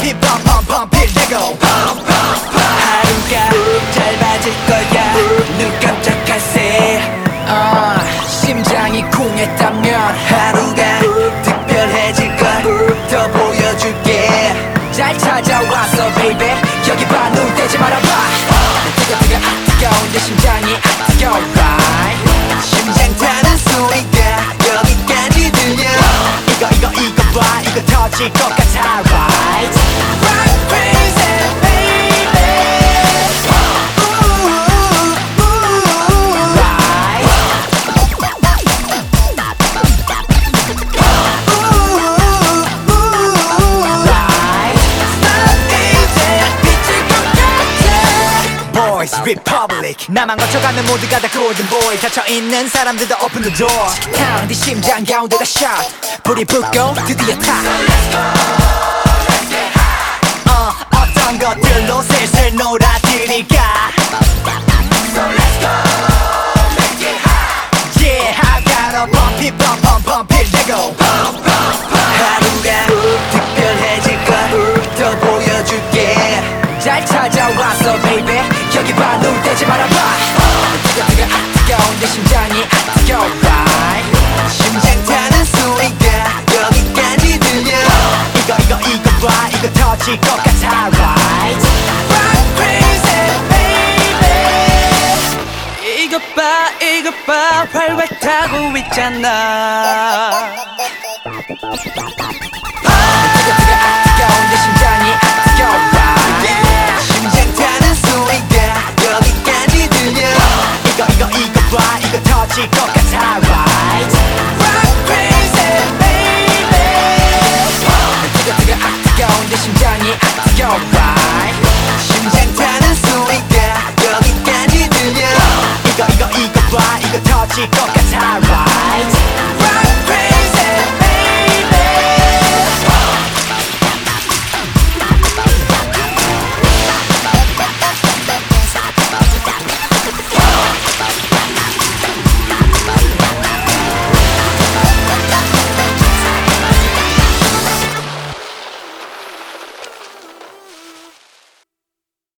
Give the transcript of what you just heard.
펌핑 펌핑 되고 하루가 짧아질 거야 눈 깜짝할 새 심장이 쿵했다면 하루가 특별해질 걸 더 보여줄게 잘 찾아왔어 baby 여기 봐 눈 떼지 말아봐 뜨거운 내 심장이 뜨거워 right 심장 타는 소리가 여기까지 들려 이거 봐 이거 터질 것 같아 right Run crazy baby right right 이제 미칠 것 같아 Boys Republic 나만 거쳐가는 모두가 다 golden boy 닫혀있는 사람들도 open the door 네 심장 가운데다 shot 불이 붙고 드디어 타 어떤 것들로 슬슬 놀아드릴까 Yeah I gotta pump it 되고 하루가 특별해질 걸 더 보여줄게 잘 찾아왔어 baby 여기 봐 눈 떼지 말아봐 뜨거운 내 심장이 뜨거워 right 심장 타는 소리가 여기까지 들려 이거 봐 이거 터질 것 같아 right Run crazy baby 이거 봐 활활 타고 있잖아